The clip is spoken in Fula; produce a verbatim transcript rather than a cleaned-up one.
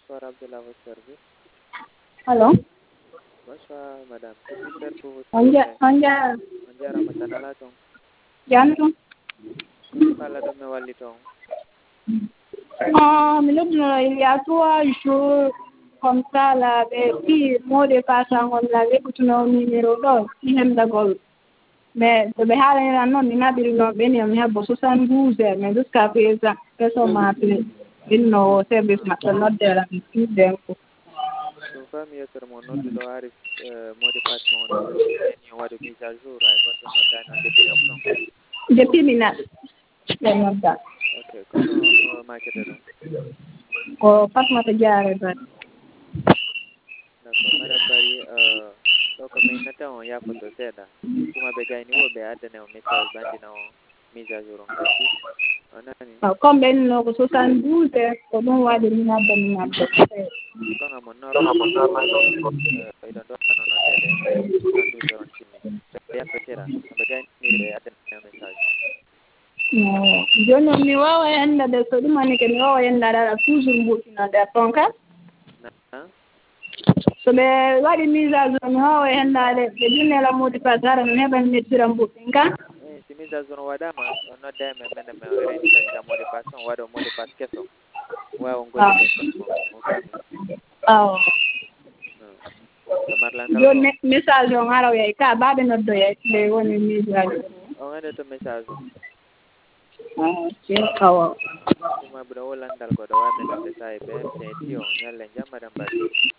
bonsoir Abdullah, votre service. Allô? Bonsoir madame, que puis faire pour vous? Anja, anja, Anja Ramadan la tong. janto. Parla de me walli tong. Ah, mais là, il y a trois jours comme ça, là, et puis, moi, de passe en on l'a écouté nos numéros, là, il aime d'accord. Mais, de béhar, il non, il n'a pas eu non, ben, il y a beau soixante-douze, mais jusqu'à présent, personne m'a appelé. Il n'a pas service, maintenant, de la musique d'info. So fami yetter mo nodduɗo ari mode passe mo on eni waɗo mise à jour ay goɗɗo noddani on depuis neuf non. Depuis minat, le nodda. Ok, kono makete ɗum? Ko Fatmata Diaré Bari. D'accord, madame Bari ɗo ko min nata on yafoto seeɗa kuma ɓe gayni woɓe addane o message bandina o mise à jour on gasi o nani. Comme ɓen no ko soixante-douze ko ɗum waɗi min adda min adda. Konga mo normal ɗum iɗon ɗo no noddede soixante-douze on timmi so yaftotira ɓe gayniri ɓe addane o message. Joni noon mi wawa yandade so ɗumani ke mi wawa yandade aɗa toujours mbuɗɗinode ton ka so ɓe waɗi mise à jour mi wawa yandade ɓe jinnela modi passe hara mi heɓa mi mettira mbuɗɗin ka si mise à jour waɗama o nodda e men mene men reni changea mode passe on waɗa mode passe kesso wawa gollude kon o fami aw so marlantal joni message on hara yey ka baɓe noddoyey nde woni mise à jour o ande to message awa ɗuma ɓuɗa wolandal goɗo wamino nde sa e ɓe mi seeti o ñalle jam madame Bari